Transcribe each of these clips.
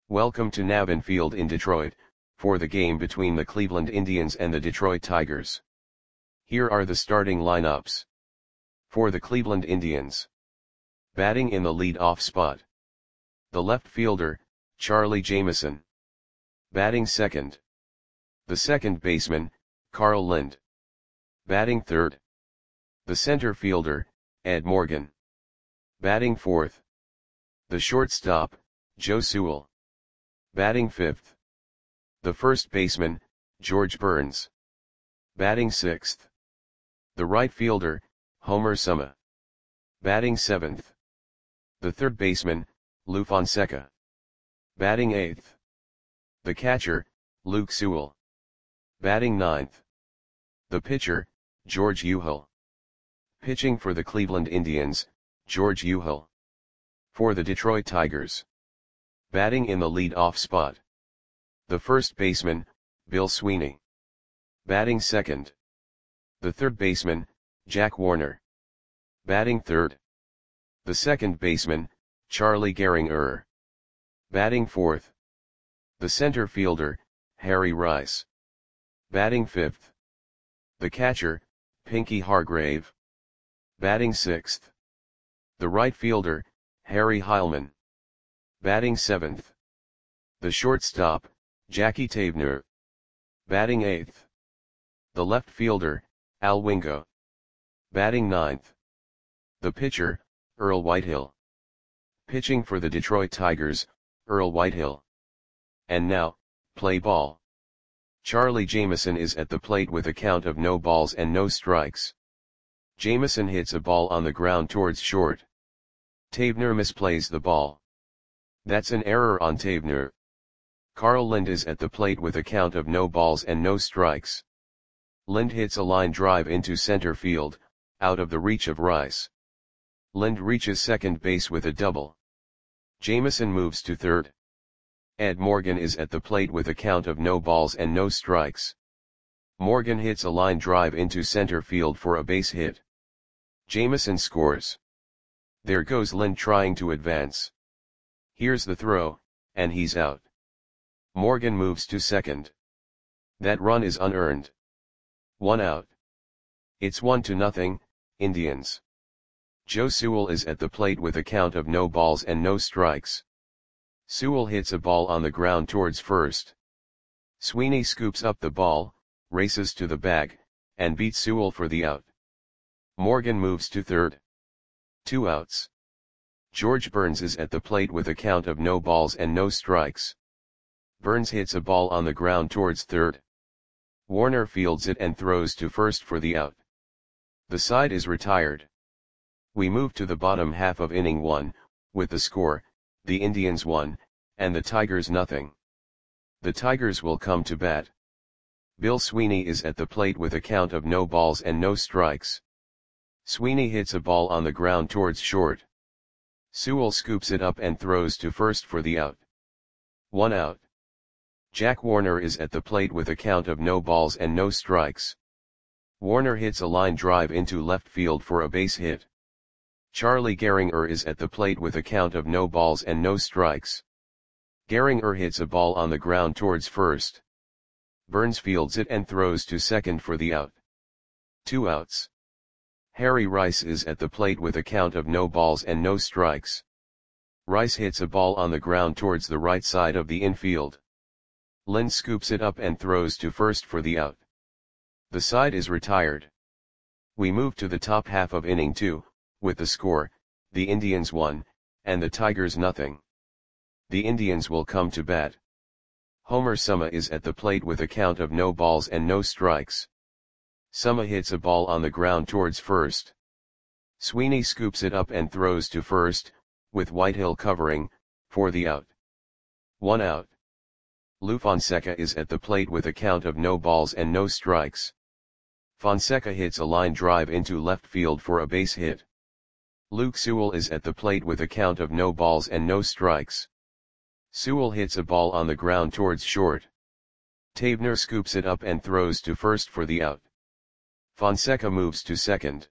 Welcome to Navin Field in Detroit, for the game between the Cleveland Indians and the Detroit Tigers. Here are the starting lineups. For the Cleveland Indians. Batting in the lead-off spot. The left fielder, Charlie Jameson. Batting second. The second baseman, Carl Lind. Batting third. The center fielder, Ed Morgan. Batting fourth. The shortstop, Joe Sewell. Batting fifth. The first baseman, George Burns. Batting sixth. The right fielder, Homer Suma. Batting seventh. The third baseman, Lou Fonseca. Batting eighth. The catcher, Luke Sewell. Batting ninth. The pitcher, George Uhl. Pitching for the Cleveland Indians, George Uhl. For the Detroit Tigers. Batting in the lead-off spot. The first baseman, Bill Sweeney. Batting second. The third baseman, Jack Warner. Batting third. The second baseman, Charlie Gehringer. Batting fourth. The center fielder, Harry Rice. Batting fifth. The catcher, Pinky Hargrave. Batting sixth. The right fielder, Harry Heilman. Batting seventh. The shortstop, Jackie Taebner. Batting eighth. The left fielder, Al Wingo. Batting ninth. The pitcher, Earl Whitehill. Pitching for the Detroit Tigers, Earl Whitehill. And now, play ball. Charlie Jameson is at the plate with a count of no balls and no strikes. Jameson hits a ball on the ground towards short. Taebner misplays the ball. That's an error on Taebner. Carl Lind is at the plate with a count of no balls and no strikes. Lind hits a line drive into center field, out of the reach of Rice. Lind reaches second base with a double. Jameson moves to third. Ed Morgan is at the plate with a count of no balls and no strikes. Morgan hits a line drive into center field for a base hit. Jameson scores. There goes Lind trying to advance. Here's the throw, and he's out. Morgan moves to second. That run is unearned. 1 out. It's 1-0, Indians. Joe Sewell is at the plate with a count of no balls and no strikes. Sewell hits a ball on the ground towards first. Sweeney scoops up the ball, races to the bag, and beats Sewell for the out. Morgan moves to third. 2 outs. George Burns is at the plate with a count of no balls and no strikes. Burns hits a ball on the ground towards third. Warner fields it and throws to first for the out. The side is retired. We move to the bottom half of inning 1, with the score, the Indians 1, and the Tigers 0. The Tigers will come to bat. Bill Sweeney is at the plate with a count of no balls and no strikes. Sweeney hits a ball on the ground towards short. Sewell scoops it up and throws to first for the out. 1 out. Jack Warner is at the plate with a count of no balls and no strikes. Warner hits a line drive into left field for a base hit. Charlie Gehringer is at the plate with a count of no balls and no strikes. Gehringer hits a ball on the ground towards first. Burns fields it and throws to second for the out. 2 outs. Harry Rice is at the plate with a count of no balls and no strikes. Rice hits a ball on the ground towards the right side of the infield. Lind scoops it up and throws to first for the out. The side is retired. We move to the top half of inning 2, with the score, the Indians 1, and the Tigers 0. The Indians will come to bat. Homer Suma is at the plate with a count of no balls and no strikes. Suma hits a ball on the ground towards first. Sweeney scoops it up and throws to first, with Whitehill covering, for the out. 1 out. Lou Fonseca is at the plate with a count of no balls and no strikes. Fonseca hits a line drive into left field for a base hit. Luke Sewell is at the plate with a count of no balls and no strikes. Sewell hits a ball on the ground towards short. Taebner scoops it up and throws to first for the out. Fonseca moves to second.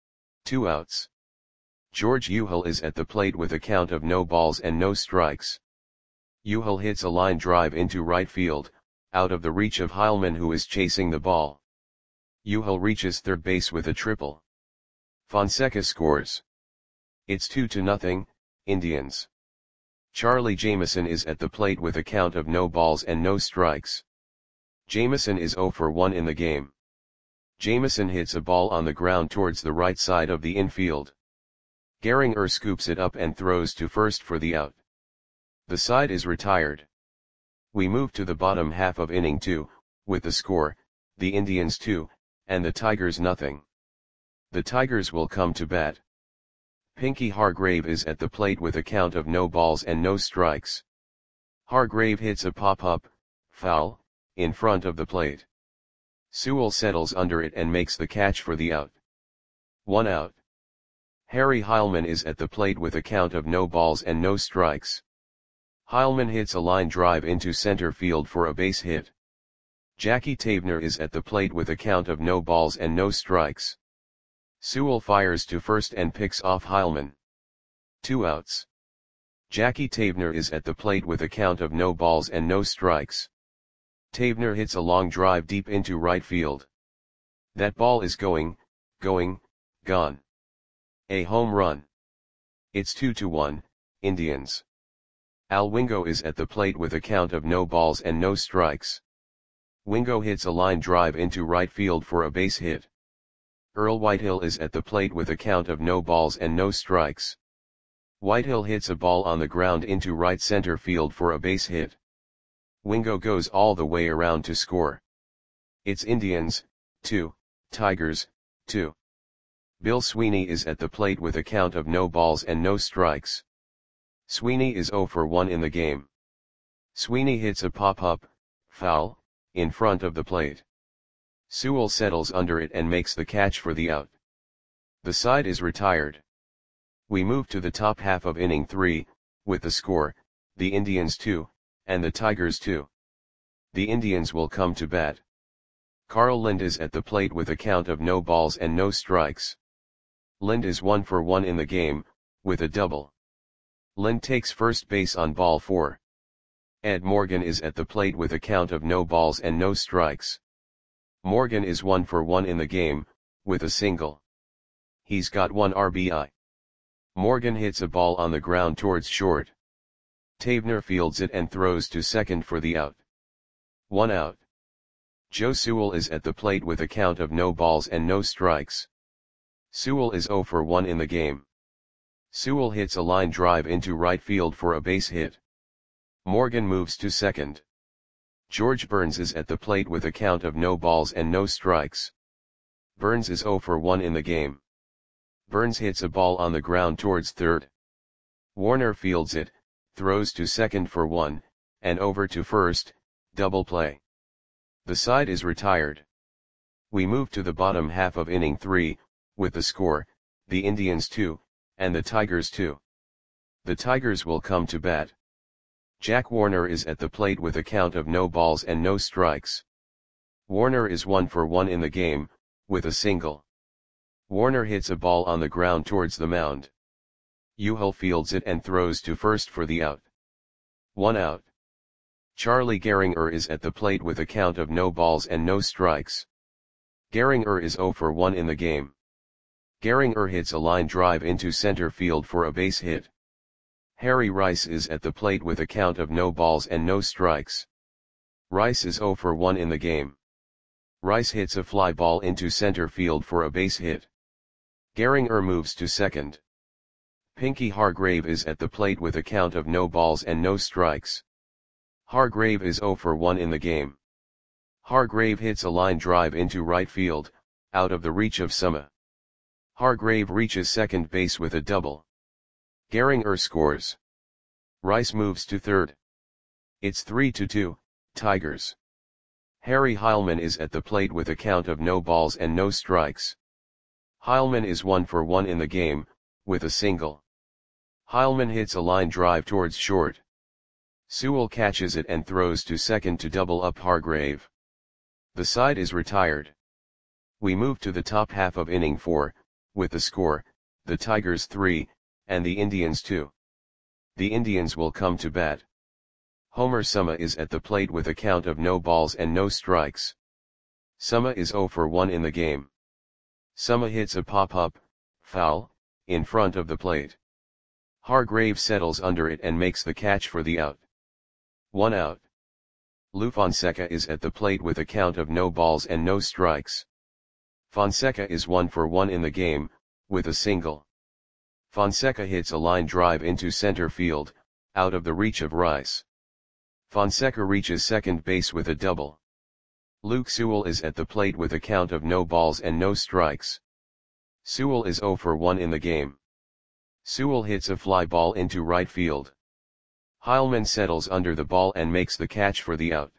2 outs. George Uhl is at the plate with a count of no balls and no strikes. Euchel hits a line drive into right field, out of the reach of Heilmann, who is chasing the ball. Euchel reaches third base with a triple. Fonseca scores. It's 2-0, Indians. Charlie Jameson is at the plate with a count of no balls and no strikes. Jameson is 0 for 1 in the game. Jameson hits a ball on the ground towards the right side of the infield. Gehringer scoops it up and throws to first for the out. The side is retired. We move to the bottom half of inning 2, with the score, the Indians 2, and the Tigers nothing. The Tigers will come to bat. Pinky Hargrave is at the plate with a count of no balls and no strikes. Hargrave hits a pop-up, foul, in front of the plate. Sewell settles under it and makes the catch for the out. 1 out. Harry Heilmann is at the plate with a count of no balls and no strikes. Heilmann hits a line drive into center field for a base hit. Jackie Tavener is at the plate with a count of no balls and no strikes. Sewell fires to first and picks off Heilmann. 2 outs. Jackie Tavener is at the plate with a count of no balls and no strikes. Tavener hits a long drive deep into right field. That ball is going, gone. A home run. It's 2-1, Indians. Al Wingo is at the plate with a count of no balls and no strikes. Wingo hits a line drive into right field for a base hit. Earl Whitehill is at the plate with a count of no balls and no strikes. Whitehill hits a ball on the ground into right center field for a base hit. Wingo goes all the way around to score. It's Indians, 2, Tigers, 2. Bill Sweeney is at the plate with a count of no balls and no strikes. Sweeney is 0 for 1 in the game. Sweeney hits a pop-up, foul, in front of the plate. Sewell settles under it and makes the catch for the out. The side is retired. We move to the top half of inning 3, with the score, the Indians 2, and the Tigers 2. The Indians will come to bat. Carl Lind is at the plate with a count of no balls and no strikes. Lind is 1 for 1 in the game, with a double. Lind takes first base on ball 4. Ed Morgan is at the plate with a count of no balls and no strikes. Morgan is 1 for 1 in the game, with a single. He's got 1 RBI. Morgan hits a ball on the ground towards short. Tavener fields it and throws to second for the out. 1 out. Joe Sewell is at the plate with a count of no balls and no strikes. Sewell is 0 for 1 in the game. Sewell hits a line drive into right field for a base hit. Morgan moves to second. George Burns is at the plate with a count of no balls and no strikes. Burns is 0 for 1 in the game. Burns hits a ball on the ground towards third. Warner fields it, throws to second for 1, and over to first, double play. The side is retired. We move to the bottom half of inning 3, with the score, the Indians 2, and the Tigers 2. The Tigers will come to bat. Jack Warner is at the plate with a count of no balls and no strikes. Warner is 1 for 1 in the game, with a single. Warner hits a ball on the ground towards the mound. Euchel fields it and throws to first for the out. 1 out. Charlie Gehringer is at the plate with a count of no balls and no strikes. Gehringer is 0 for 1 in the game. Gehringer hits a line drive into center field for a base hit. Harry Rice is at the plate with a count of no balls and no strikes. Rice is 0 for 1 in the game. Rice hits a fly ball into center field for a base hit. Gehringer moves to second. Pinky Hargrave is at the plate with a count of no balls and no strikes. Hargrave is 0 for 1 in the game. Hargrave hits a line drive into right field, out of the reach of Suma. Hargrave reaches second base with a double. Gehringer scores. Rice moves to third. It's 3-2, Tigers. Harry Heilmann is at the plate with a count of no balls and no strikes. Heilmann is 1 for 1 in the game, with a single. Heilmann hits a line drive towards short. Sewell catches it and throws to second to double up Hargrave. The side is retired. We move to the top half of inning 4, with the score, the Tigers 3, and the Indians 2. The Indians will come to bat. Homer Suma is at the plate with a count of no balls and no strikes. Suma is 0 for 1 in the game. Suma hits a pop-up, foul, in front of the plate. Hargrave settles under it and makes the catch for the out. 1 out. Lou Fonseca is at the plate with a count of no balls and no strikes. Fonseca is 1 for 1 in the game, with a single. Fonseca hits a line drive into center field, out of the reach of Rice. Fonseca reaches second base with a double. Luke Sewell is at the plate with a count of no balls and no strikes. Sewell is 0 for 1 in the game. Sewell hits a fly ball into right field. Heilmann settles under the ball and makes the catch for the out.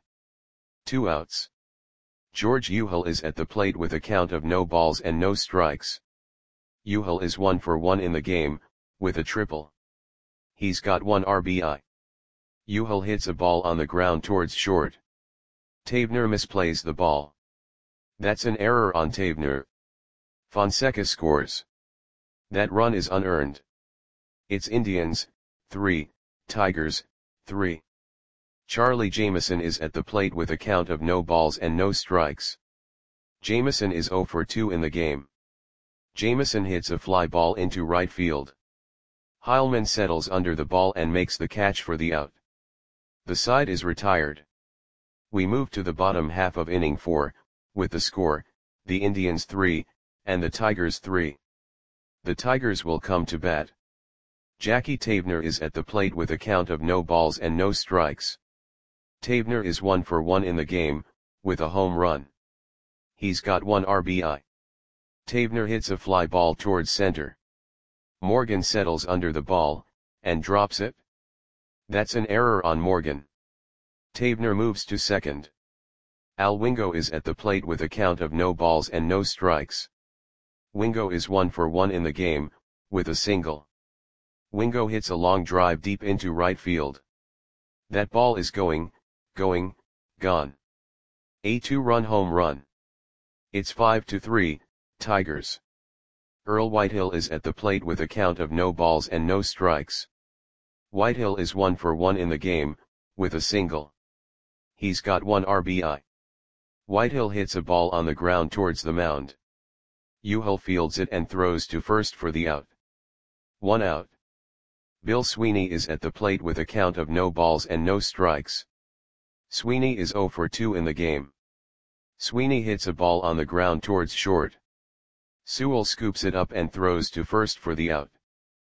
2 outs. George Uhel is at the plate with a count of no balls and no strikes. Uhel is 1 for 1 in the game, with a triple. He's got 1 RBI. Uhel hits a ball on the ground towards short. Tavener misplays the ball. That's an error on Tavener. Fonseca scores. That run is unearned. It's Indians, 3, Tigers, 3. Charlie Jameson is at the plate with a count of no balls and no strikes. Jameson is 0 for 2 in the game. Jameson hits a fly ball into right field. Heilmann settles under the ball and makes the catch for the out. The side is retired. We move to the bottom half of inning 4, with the score, the Indians 3, and the Tigers 3. The Tigers will come to bat. Jackie Tavener is at the plate with a count of no balls and no strikes. Tavener is 1 for 1 in the game, with a home run. He's got 1 RBI. Tavener hits a fly ball towards center. Morgan settles under the ball, and drops it. That's an error on Morgan. Tavener moves to second. Al Wingo is at the plate with a count of no balls and no strikes. Wingo is 1 for 1 in the game, with a single. Wingo hits a long drive deep into right field. That ball is gone. A 2-run home run. It's 5-3, Tigers. Earl Whitehill is at the plate with a count of no balls and no strikes. Whitehill is 1 for 1 in the game, with a single. He's got 1 RBI. Whitehill hits a ball on the ground towards the mound. Uhel fields it and throws to first for the out. 1 out. Bill Sweeney is at the plate with a count of no balls and no strikes. Sweeney is 0 for 2 in the game. Sweeney hits a ball on the ground towards short. Sewell scoops it up and throws to first for the out.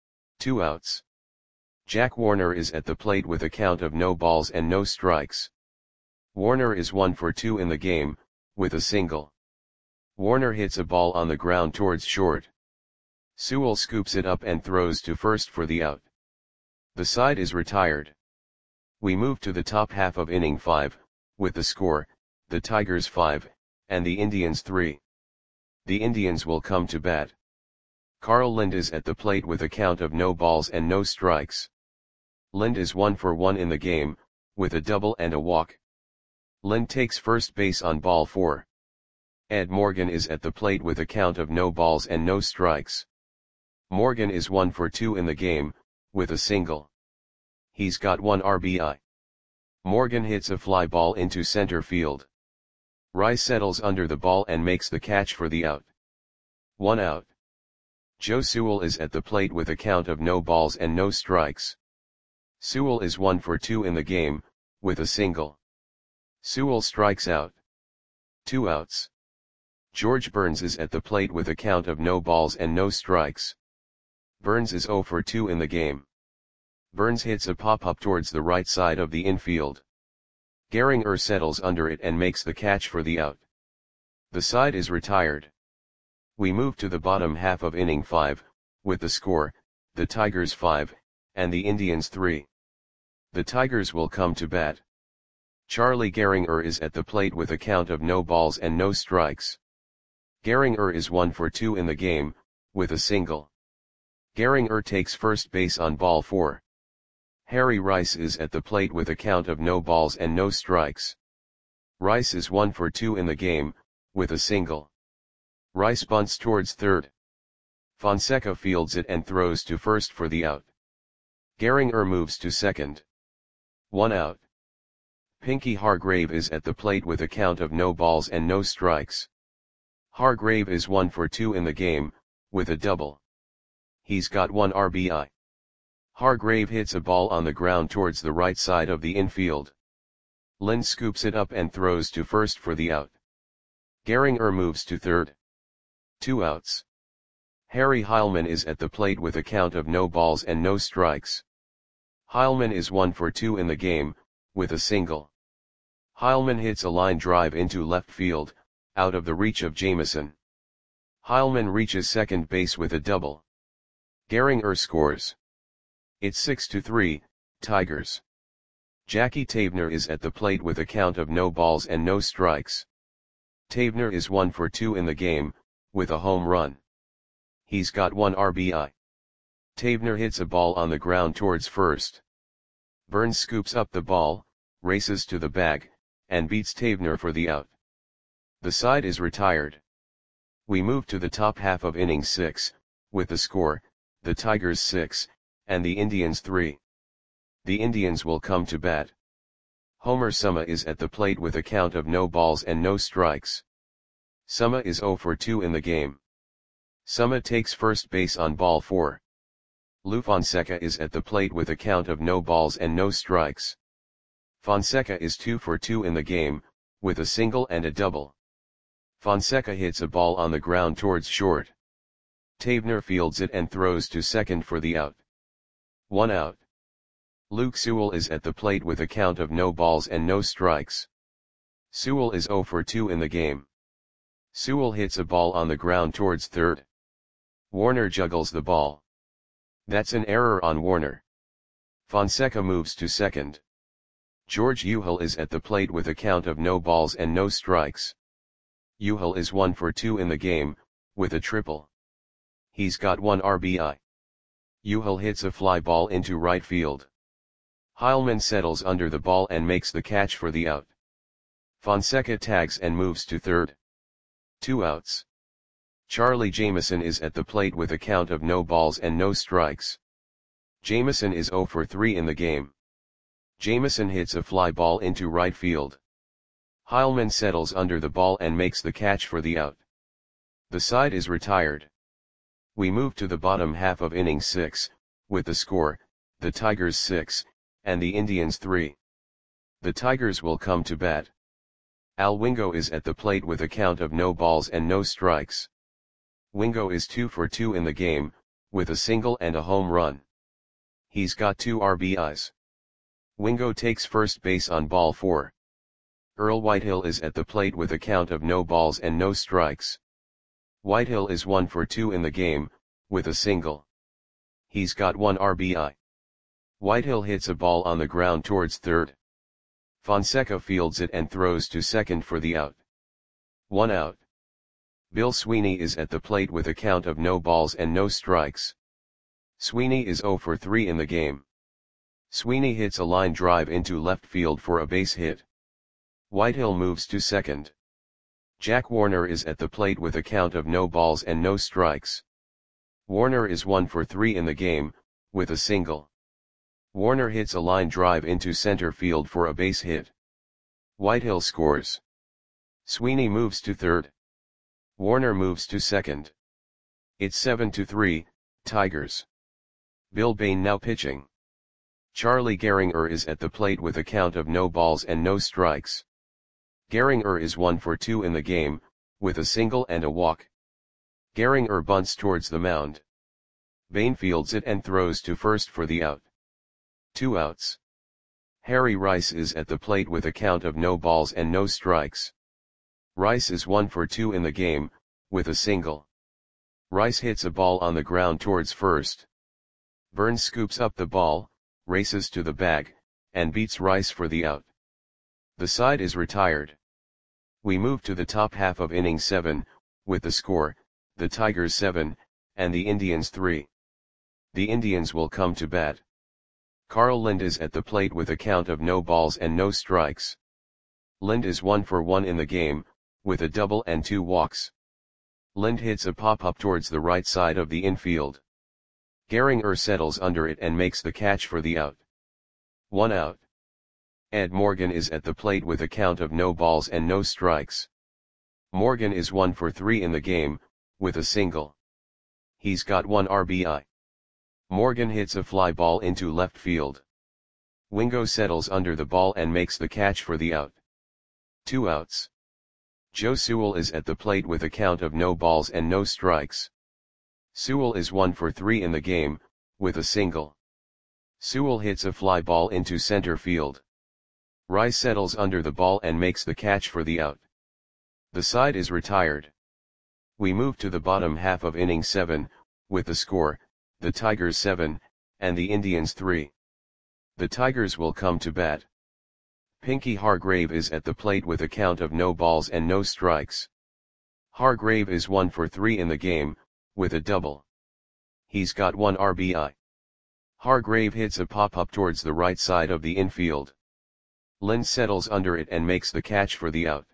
2 outs. Jack Warner is at the plate with a count of no balls and no strikes. Warner is 1 for 2 in the game, with a single. Warner hits a ball on the ground towards short. Sewell scoops it up and throws to first for the out. The side is retired. We move to the top half of inning 5, with the score, the Tigers 5, and the Indians 3. The Indians will come to bat. Carl Lind is at the plate with a count of no balls and no strikes. Lind is 1 for 1 in the game, with a double and a walk. Lind takes first base on ball 4. Ed Morgan is at the plate with a count of no balls and no strikes. Morgan is 1 for 2 in the game, with a single. He's got 1 RBI. Morgan hits a fly ball into center field. Rice settles under the ball and makes the catch for the out. 1 out. Joe Sewell is at the plate with a count of no balls and no strikes. Sewell is 1 for 2 in the game, with a single. Sewell strikes out. 2 outs. George Burns is at the plate with a count of no balls and no strikes. Burns is 0 for 2 in the game. Burns hits a pop-up towards the right side of the infield. Gehringer settles under it and makes the catch for the out. The side is retired. We move to the bottom half of inning 5, with the score, the Tigers 5, and the Indians 3. The Tigers will come to bat. Charlie Gehringer is at the plate with a count of no balls and no strikes. Gehringer is 1 for 2 in the game, with a single. Gehringer takes first base on ball 4. Harry Rice is at the plate with a count of no balls and no strikes. Rice is 1 for 2 in the game, with a single. Rice bunts towards third. Fonseca fields it and throws to first for the out. Gehringer moves to second. 1 out. Pinky Hargrave is at the plate with a count of no balls and no strikes. Hargrave is 1 for 2 in the game, with a double. He's got 1 RBI. Hargrave hits a ball on the ground towards the right side of the infield. Lind scoops it up and throws to first for the out. Gehringer moves to third. 2 outs. Harry Heilmann is at the plate with a count of no balls and no strikes. Heilmann is 1 for 2 in the game, with a single. Heilmann hits a line drive into left field, out of the reach of Jameson. Heilmann reaches second base with a double. Gehringer scores. It's 6-3, Tigers. Jackie Tavener is at the plate with a count of no balls and no strikes. Tavener is 1 for 2 in the game, with a home run. He's got 1 RBI. Tavener hits a ball on the ground towards first. Burns scoops up the ball, races to the bag, and beats Tavener for the out. The side is retired. We move to the top half of inning 6, with the score, the Tigers 6, and the Indians 3. The Indians will come to bat. Homer Suma is at the plate with a count of no balls and no strikes. Suma is 0 for 2 in the game. Suma takes first base on ball 4. Lou Fonseca is at the plate with a count of no balls and no strikes. Fonseca is 2 for 2 in the game, with a single and a double. Fonseca hits a ball on the ground towards short. Tavener fields it and throws to second for the out. 1 out. Luke Sewell is at the plate with a count of no balls and no strikes. Sewell is 0 for 2 in the game. Sewell hits a ball on the ground towards third. Warner juggles the ball. That's an error on Warner. Fonseca moves to second. George Uhel is at the plate with a count of no balls and no strikes. Uhel is 1 for 2 in the game, with a triple. He's got 1 RBI. Uhel hits a fly ball into right field. Heilmann settles under the ball and makes the catch for the out. Fonseca tags and moves to third. 2 outs. Charlie Jameson is at the plate with a count of no balls and no strikes. Jameson is 0 for 3 in the game. Jameson hits a fly ball into right field. Heilmann settles under the ball and makes the catch for the out. The side is retired. We move to the bottom half of inning 6, with the score, the Tigers 6, and the Indians 3. The Tigers will come to bat. Al Wingo is at the plate with a count of no balls and no strikes. Wingo is 2 for 2 in the game, with a single and a home run. He's got 2 RBIs. Wingo takes first base on ball 4. Earl Whitehill is at the plate with a count of no balls and no strikes. Whitehill is 1 for 2 in the game, with a single. He's got 1 RBI. Whitehill hits a ball on the ground towards third. Fonseca fields it and throws to second for the out. 1 out. Bill Sweeney is at the plate with a count of no balls and no strikes. Sweeney is 0 for 3 in the game. Sweeney hits a line drive into left field for a base hit. Whitehill moves to second. Jack Warner is at the plate with a count of no balls and no strikes. Warner is 1 for 3 in the game, with a single. Warner hits a line drive into center field for a base hit. Whitehill scores. Sweeney moves to third. Warner moves to second. It's 7-3, Tigers. Bill Bain now pitching. Charlie Gehringer is at the plate with a count of no balls and no strikes. Gehringer is 1 for 2 in the game, with a single and a walk. Gehringer bunts towards the mound. Bain fields it and throws to first for the out. 2 outs. Harry Rice is at the plate with a count of no balls and no strikes. Rice is 1 for 2 in the game, with a single. Rice hits a ball on the ground towards first. Burns scoops up the ball, races to the bag, and beats Rice for the out. The side is retired. We move to the top half of inning 7, with the score, the Tigers 7, and the Indians 3. The Indians will come to bat. Carl Lind is at the plate with a count of no balls and no strikes. Lind is 1 for 1 in the game, with a double and 2 walks. Lind hits a pop-up towards the right side of the infield. Gehringer settles under it and makes the catch for the out. 1 out. Ed Morgan is at the plate with a count of no balls and no strikes. Morgan is 1 for 3 in the game, with a single. He's got 1 RBI. Morgan hits a fly ball into left field. Wingo settles under the ball and makes the catch for the out. 2 outs. Joe Sewell is at the plate with a count of no balls and no strikes. Sewell is 1 for 3 in the game, with a single. Sewell hits a fly ball into center field. Rice settles under the ball and makes the catch for the out. The side is retired. We move to the bottom half of inning 7, with the score, the Tigers 7, and the Indians 3. The Tigers will come to bat. Pinky Hargrave is at the plate with a count of no balls and no strikes. Hargrave is 1 for 3 in the game, with a double. He's got 1 RBI. Hargrave hits a pop-up towards the right side of the infield. Lynn settles under it and makes the catch for the out.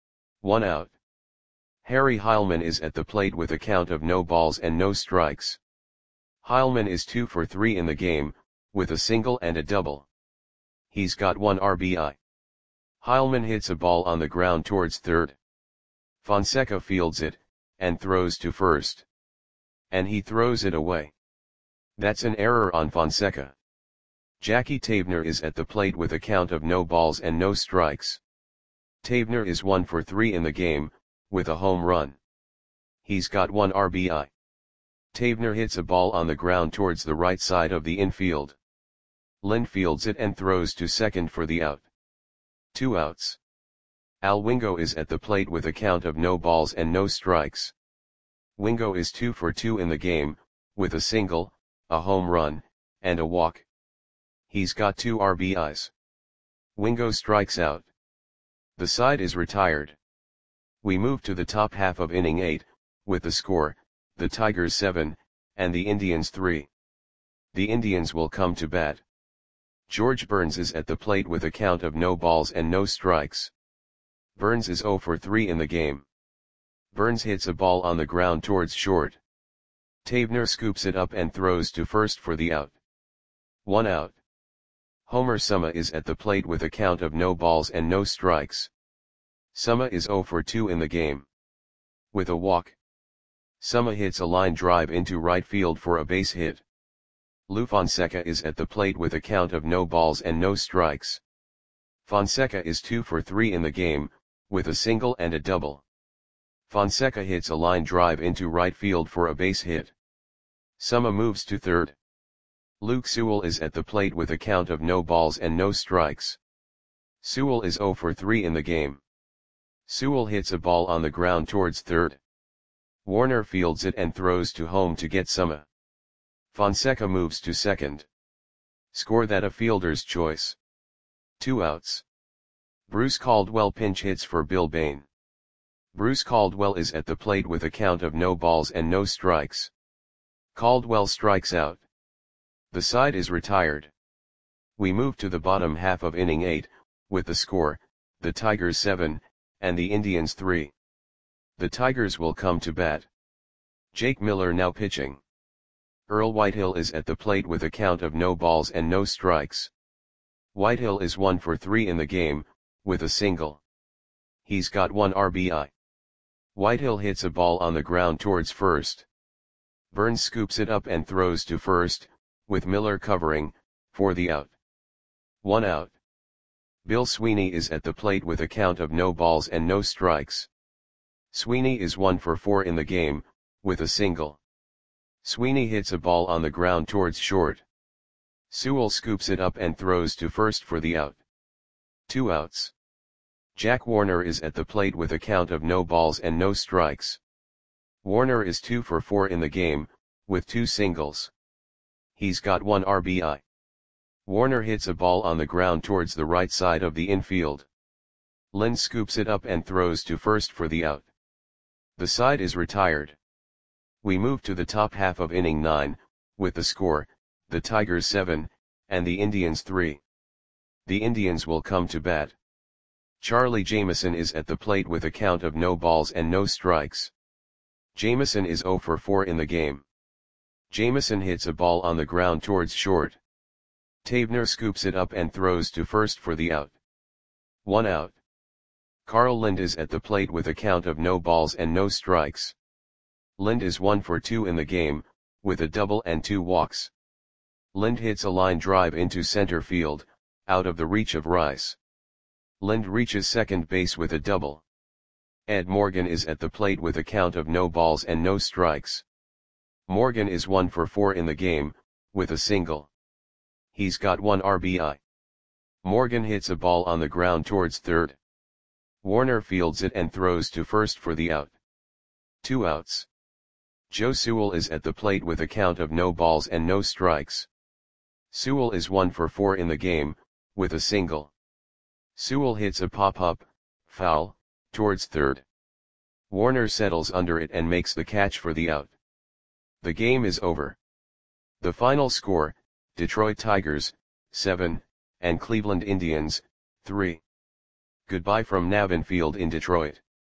1 out. Harry Heilman is at the plate with a count of no balls and no strikes. Heilman is 2 for 3 in the game, with a single and a double. He's got 1 RBI. Heilman hits a ball on the ground towards third. Fonseca fields it, and throws to first. And he throws it away. That's an error on Fonseca. Jackie Tavener is at the plate with a count of no balls and no strikes. Tavener is 1 for 3 in the game, with a home run. He's got 1 RBI. Tavener hits a ball on the ground towards the right side of the infield. Lynn fields it and throws to second for the out. 2 outs. Al Wingo is at the plate with a count of no balls and no strikes. Wingo is 2 for 2 in the game, with a single, a home run, and a walk. He's got 2 RBIs. Wingo strikes out. The side is retired. We move to the top half of inning 8, with the score, the Tigers 7, and the Indians 3. The Indians will come to bat. George Burns is at the plate with a count of no balls and no strikes. Burns is 0 for 3 in the game. Burns hits a ball on the ground towards short. Tavener scoops it up and throws to first for the out. 1 out. Homer Summa is at the plate with a count of no balls and no strikes. Summa is 0 for 2 in the game. With a walk. Summa hits a line drive into right field for a base hit. Lou Fonseca is at the plate with a count of no balls and no strikes. Fonseca is 2 for 3 in the game, with a single and a double. Fonseca hits a line drive into right field for a base hit. Summa moves to third. Luke Sewell is at the plate with a count of no balls and no strikes. Sewell is 0 for 3 in the game. Sewell hits a ball on the ground towards third. Warner fields it and throws to home to get Summa. Fonseca moves to second. Score that a fielder's choice. 2 outs. Bruce Caldwell pinch hits for Bill Bain. Bruce Caldwell is at the plate with a count of no balls and no strikes. Caldwell strikes out. The side is retired. We move to the bottom half of inning 8, with the score, the Tigers 7, and the Indians 3. The Tigers will come to bat. Jake Miller now pitching. Earl Whitehill is at the plate with a count of no balls and no strikes. Whitehill is 1 for 3 in the game, with a single. He's got 1 RBI. Whitehill hits a ball on the ground towards first. Burns scoops it up and throws to first, with Miller covering, for the out. 1 out. Bill Sweeney is at the plate with a count of no balls and no strikes. Sweeney is 1 for 4 in the game, with a single. Sweeney hits a ball on the ground towards short. Sewell scoops it up and throws to first for the out. 2 outs. Jack Warner is at the plate with a count of no balls and no strikes. Warner is 2 for 4 in the game, with 2 singles. He's got 1 RBI. Warner hits a ball on the ground towards the right side of the infield. Lynn scoops it up and throws to first for the out. The side is retired. We move to the top half of inning 9, with the score, the Tigers 7, and the Indians 3. The Indians will come to bat. Charlie Jameson is at the plate with a count of no balls and no strikes. Jameson is 0 for 4 in the game. Jameson hits a ball on the ground towards short. Tabner scoops it up and throws to first for the out. 1 out. Carl Lind is at the plate with a count of no balls and no strikes. Lind is 1 for 2 in the game, with a double and 2 walks. Lind hits a line drive into center field, out of the reach of Rice. Lind reaches second base with a double. Ed Morgan is at the plate with a count of no balls and no strikes. Morgan is 1 for 4 in the game, with a single. He's got 1 RBI. Morgan hits a ball on the ground towards third. Warner fields it and throws to first for the out. 2 outs. Joe Sewell is at the plate with a count of no balls and no strikes. Sewell is 1 for 4 in the game, with a single. Sewell hits a pop-up, foul, towards third. Warner settles under it and makes the catch for the out. The game is over. The final score, Detroit Tigers, 7, and Cleveland Indians, 3. Goodbye from Navin Field in Detroit.